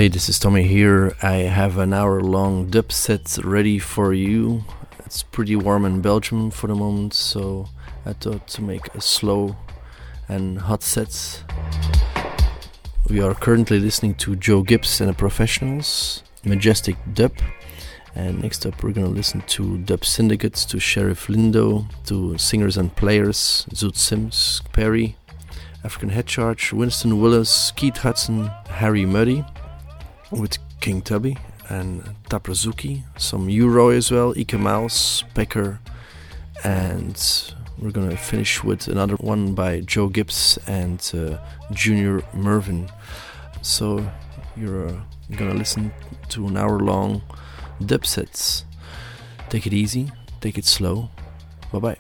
Hey, this is Tommy here. I have an hour-long dub set ready for you. It's pretty warm in Belgium for the moment, so I thought to make a slow and hot set. We are currently listening to Joe Gibbs and the Professionals, Majestic Dub. And next up we're gonna listen to Dub Syndicates, to Sheriff Lindo, to Singers and Players, Zoot Sims, Perry, African Head Charge, Winston Willis, Keith Hudson, Harry Muddy, with King Tubby and Taprazuki, some Uroy as well, Ike Mouse, Pecker, and we're gonna finish with another one by Joe Gibbs and Junior Mervin. So you're gonna listen to an hour-long dub sets. Take it easy, take it slow. Bye bye.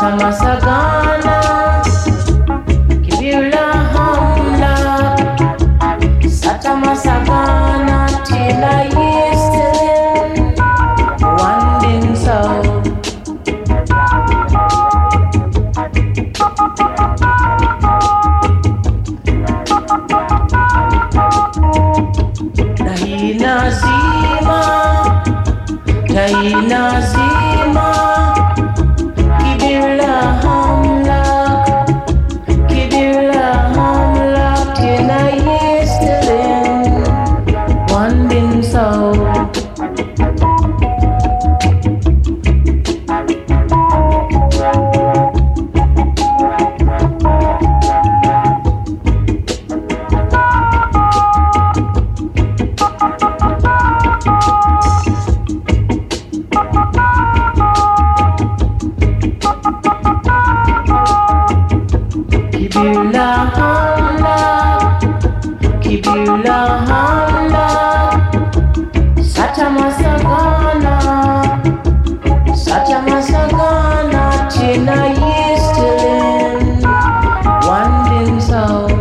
Satamasagana, Kibula Hamla, Satamasagana, Tila Yistin, Wandin Soul. Dahina Zima, Dahina Zima, Kibula Hamlak, Kibula Hamlak, Tina Yistelin, Wandin Soul. Kibula Hamlak, Kibula Hamlak, Satamasagana, Satamasagana, Tina Yistelin, Wandin Soul.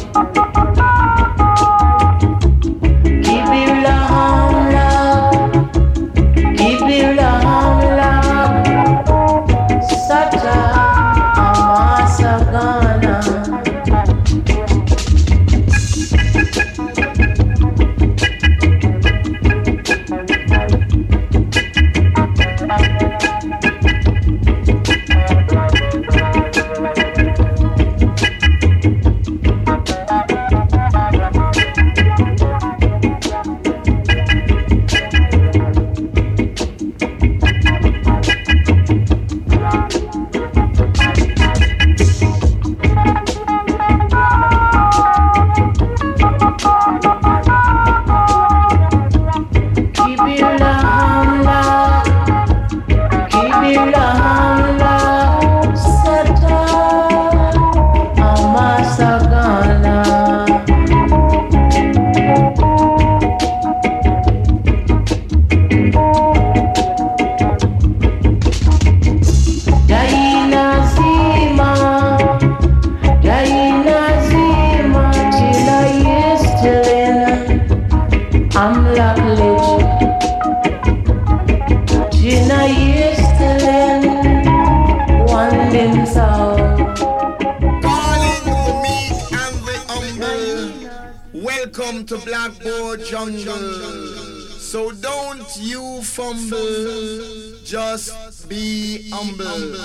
Kibula Hamlak, Kibula Hamlak, Sata Amasagana. Kibula Hamlak, Kibula Hamlak, Sata Amasagana. Daina Zima, Daina Zima, Tina Yistelin, Amlak Lich, Tina Yistelin, Wandin Soul. Calling the meek and the humble. Welcome to Blackboard Jungle. So don't you fumble, just be humble.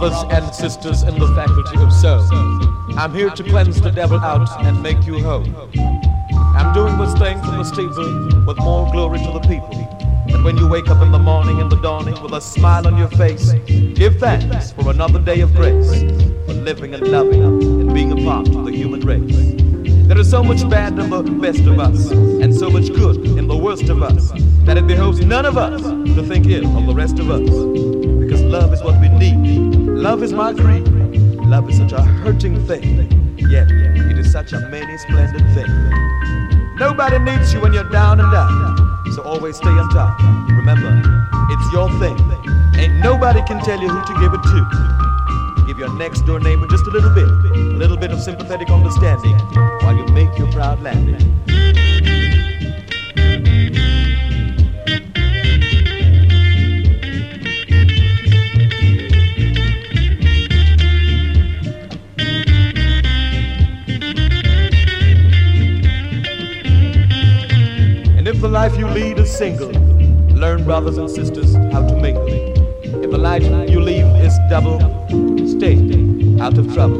brothers and sisters in the faculty of soul. I'm here to cleanse the devil out and make you whole. I'm doing this thing from the steeple with more glory to the people. And when you wake up in the morning in the dawning with a smile on your face, give thanks for another day of grace, for living and loving and being a part of the human race. There is so much bad in the best of us, and so much good in the worst of us, that it behoves none of us to think ill of the rest of us. Because love is what we need. Love is my creed. Love is such a hurting thing, yet it is such a many splendid thing. Nobody needs you when you're down and out, so always stay on top. Remember, it's your thing. Ain't nobody can tell you who to give it to. Give your next door neighbor just a little bit of sympathetic understanding while you make your proud landing. The life you lead is single. Learn, brothers and sisters, how to mingle. If the life you lead is double, stay out of trouble.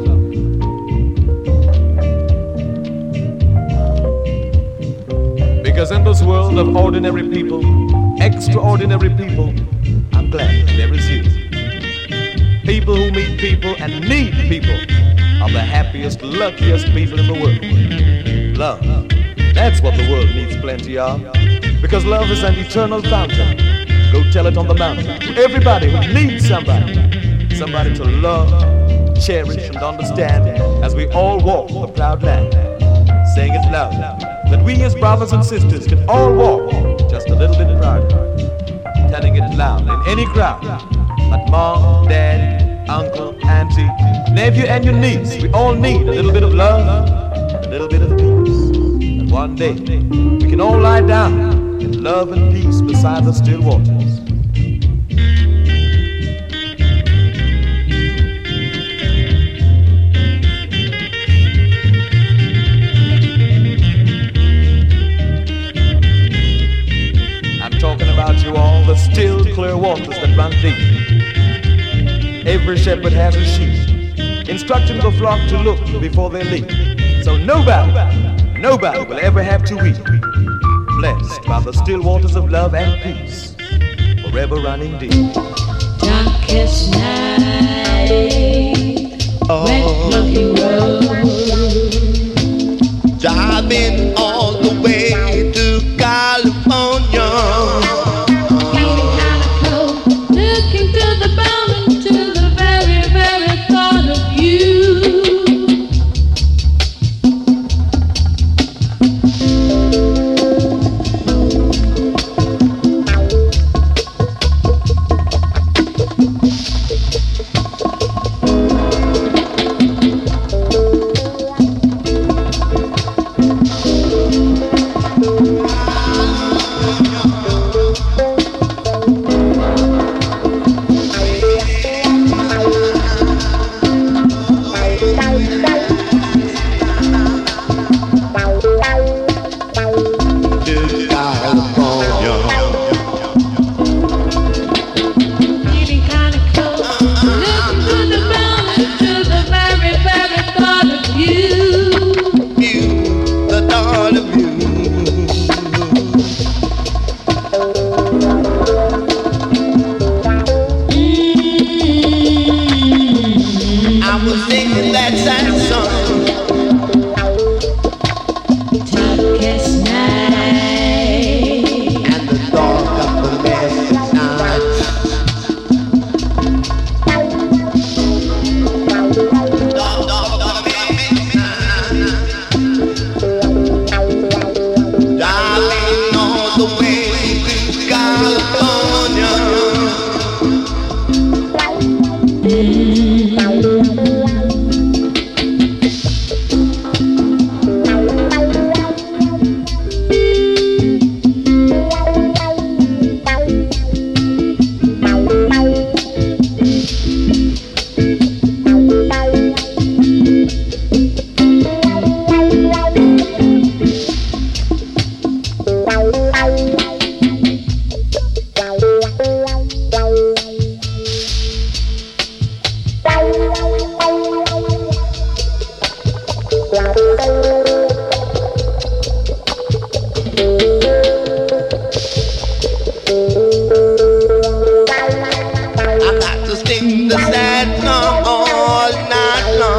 Because in this world of ordinary people, extraordinary people, I'm glad there is you. People who meet people and need people are the happiest, luckiest people in the world. Love. That's what the world needs plenty of. Because love is an eternal fountain. Go tell it on the mountain to everybody who needs somebody. Somebody to love, cherish, and understand as we all walk the proud land. Saying it loud, that we as brothers and sisters can all walk just a little bit prouder. Telling it loud in any crowd that mom, dad, uncle, auntie, nephew, and your niece, we all need a little bit of love, a little bit of peace. One day, we can all lie down in love and peace beside the still waters. I'm talking about you all, the still clear waters that run deep. Every shepherd has a sheep, instructing the flock to look before they leap. So nobody will ever have to weep. Blessed by the still waters of love and peace, forever running deep. Darkest night, wet monkey road, driving all the way to California. Feeling kinda cold, looking to the bone, to the very, very thought of you.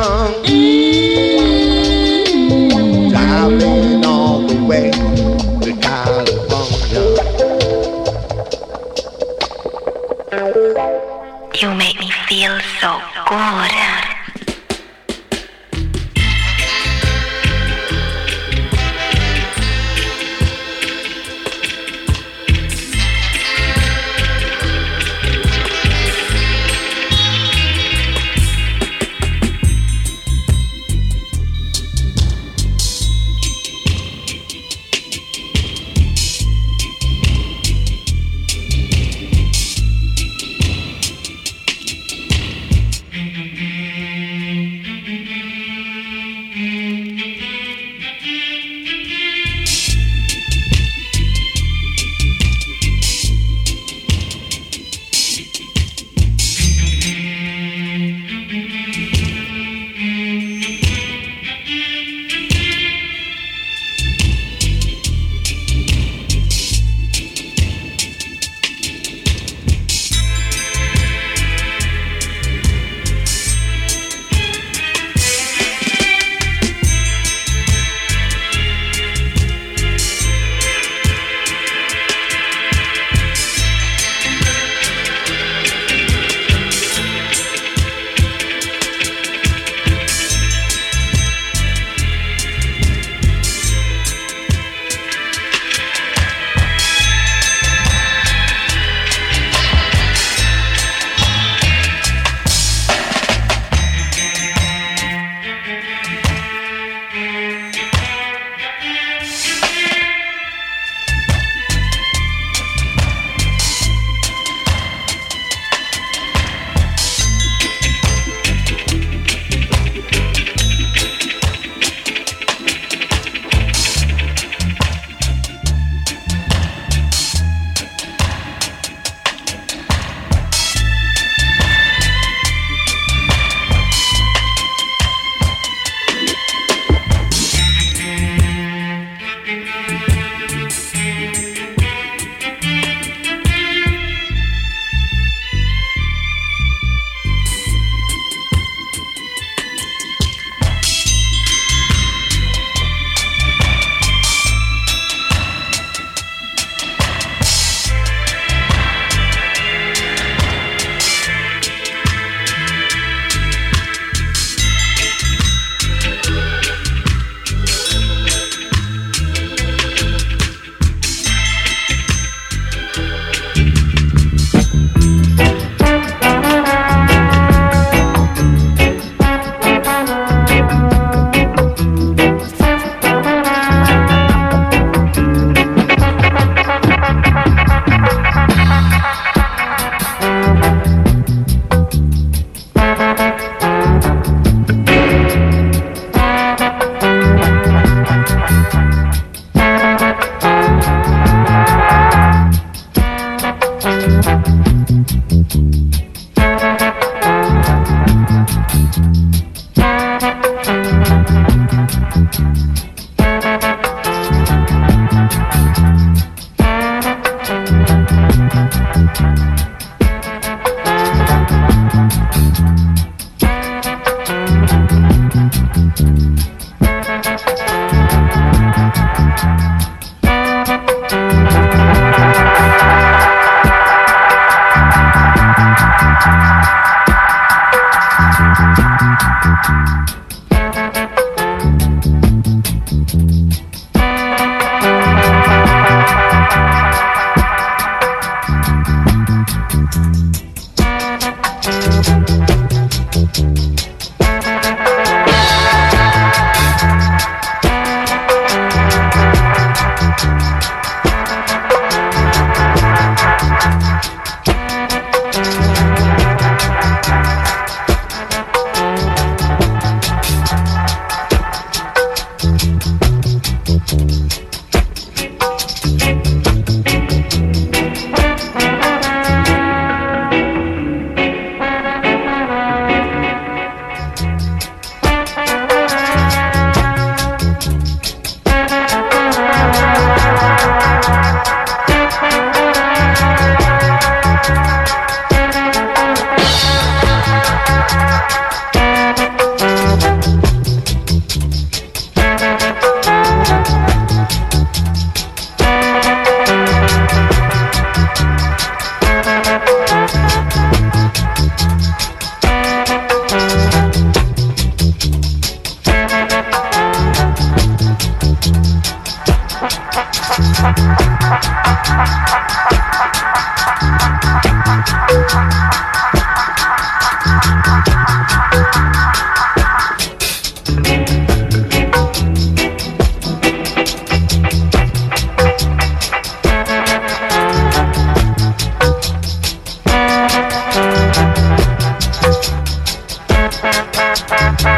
Driving all the way to California. You make me feel so good.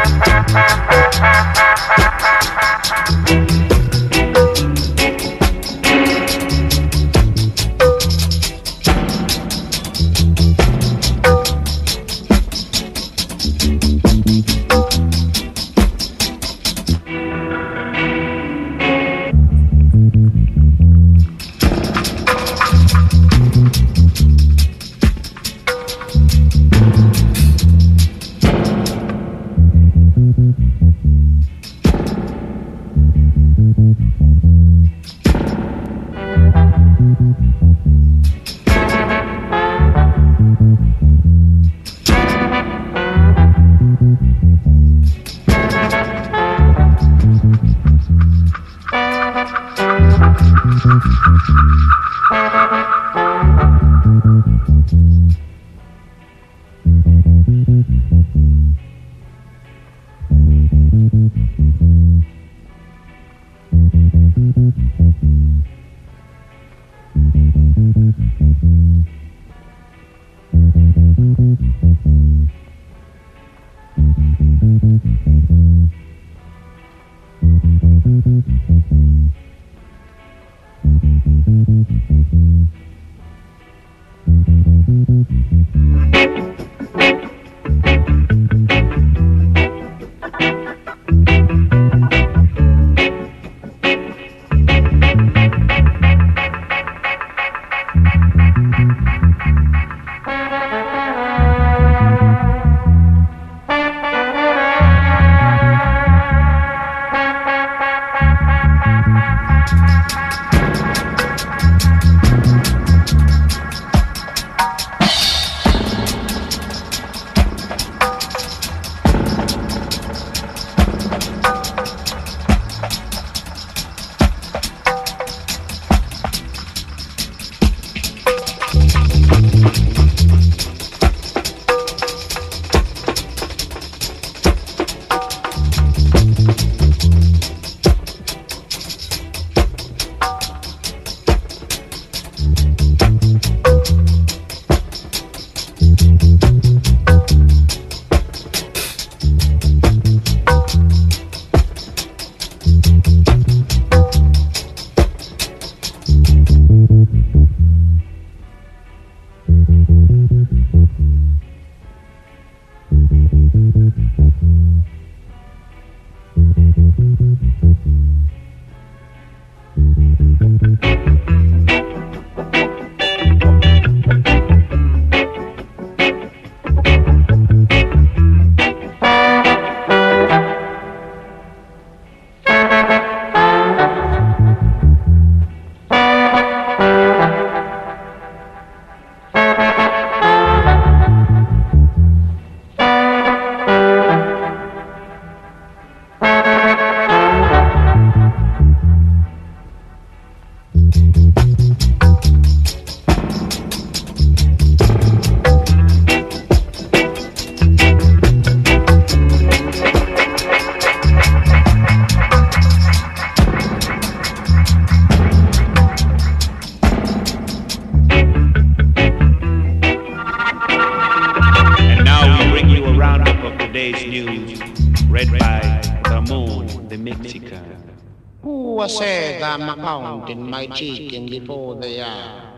said I'm counting my chicken before they are.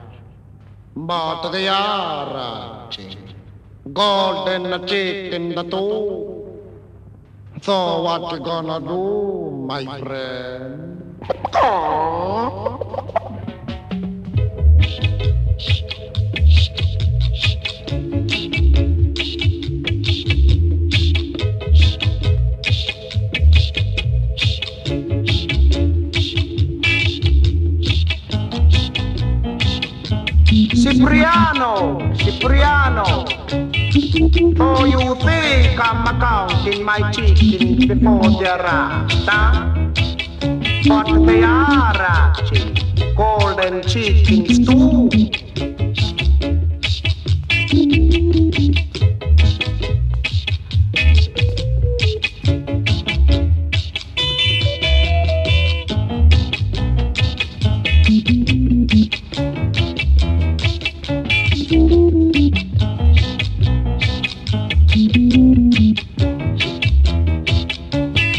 But they are golden chicken the two. So what you gonna do, my friend? Cipriano, oh, you think I'm counting my chickens before they're hatched, huh? But they are hatching golden chickens too.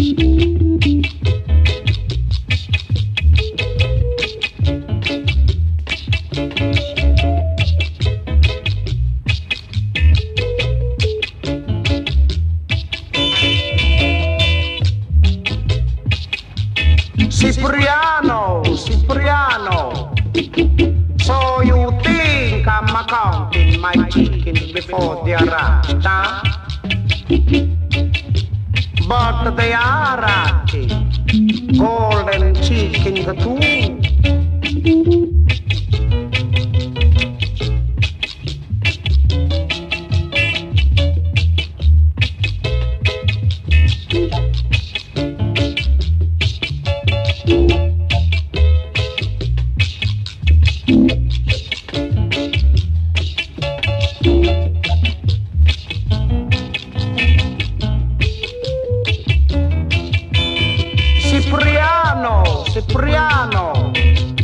Cipriano, Cipriano. So you think I'm counting my chickens before they're hatched, huh? But they are hatching. Golden chickens too. Cipriano.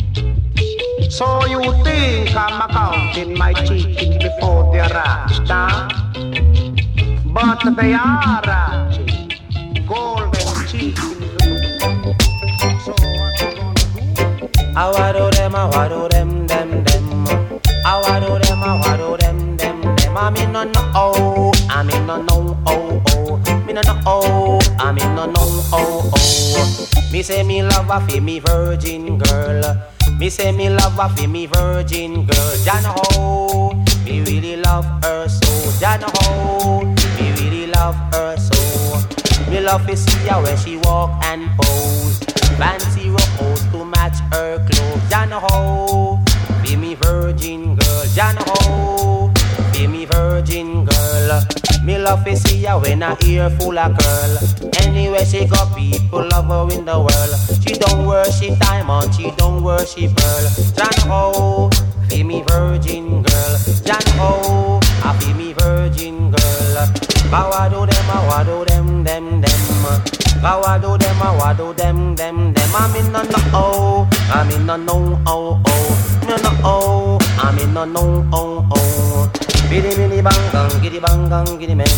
So you think I'm counting my chickens before they're hatched, huh? But they are hatching. Golden chickens. So what you gonna do? I wado them, them. I wado them, them. I'm in no oh, I'm in no oh. Me no oh, I'm in no oh. Me say me love her for me virgin girl. Me say me love her for me virgin girl. Jana ho, me really love her so. Jana ho, me really love her so. Me love to see her when she walk and pose. Fancy rose to match her clothes. Jana ho, be me virgin girl. Jana ho, be me virgin girl. Me love to see her when her ear full of curl. Anywhere she go, people love her in the world. She don't worship diamond, she don't worship pearl. Jan ho, be me virgin girl. Jan ho, I be me virgin girl. Bawado them, them. Bawado them. I'm in no oh, I'm in no oh. No oh, I'm in no oh. Biddy bang gang, giddy men.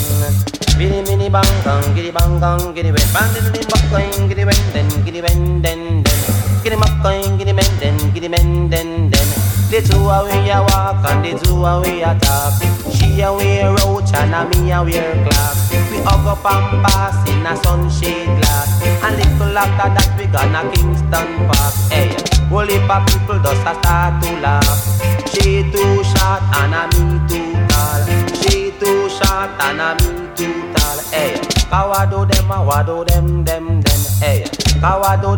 Biddy bang gang, giddy men. Bandit buckling, giddy ben, den. Giddy muckling, giddy men, den. The two away a walk and the two away a talk. She a wear roach and a me a wear clock. We hug up and pass in a sunshade glass. And little after that we gonna Kingston Park. Hey, whole heap of people just a start to laugh. She too short and a me too tall. She too short and a me too tall. Hey, wado them. Hey, wado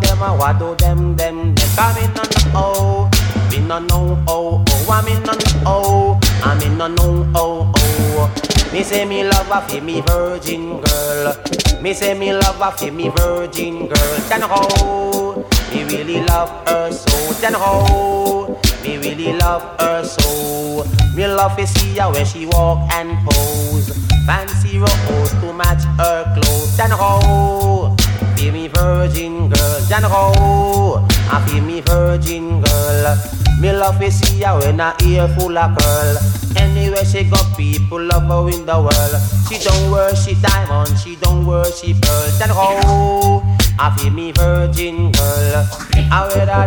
them. Come in on the oh. Me no know oh. I'm in no oh. I'm in no oh. Me say me love her for me virgin girl. Me say me love her for me virgin girl. Then ho, me really love her so. Then ho, me really love her so. Me love to see her when she walk and pose. Fancy rose to match her clothes. Then ho, be me virgin girl. Then ho, I be me virgin girl. Me love to see her when her ear full of curl. Anywhere she go, people love her in the world. She don't worship diamond, she don't worship pearl. Then ho, I feel me virgin girl. I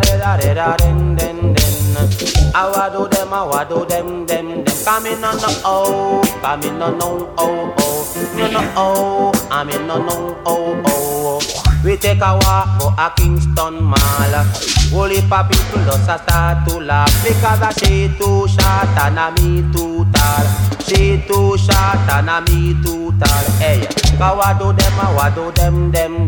wado them. Come in on the oh, come in on no oh. No oh, I'm in no oh. We take a walk for a Kingston Mall. Whole heap of people just a start to laugh because she too short and a me too tall. She too short and a me too tall. Hey, wado them.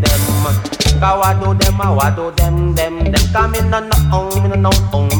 Wado them. Come in on the oh, me no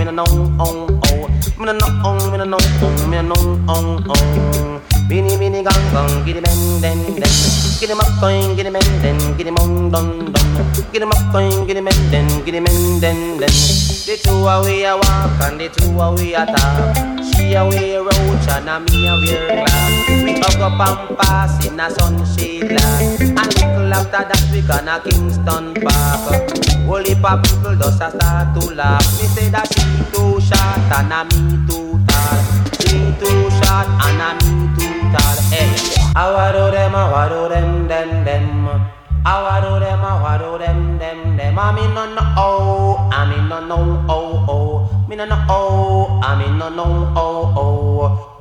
oh. Mini gang, giddy men. Giddy up going, giddy men, giddy mon don. Giddy up going, giddy men, den. The two away a walk and the two away a talk. She away a roach and a me a wear glass. We hug up and pass in a sunshade glass. And little after that we gonna Kingston Park. Whole heap of people just a start to laugh. Me say that she too short and a me too tall. She too short and a me too tall. Hey, I wado them. I do them, I mean no no oh, I mean no no oh oh, me no no oh, I mean no no oh oh.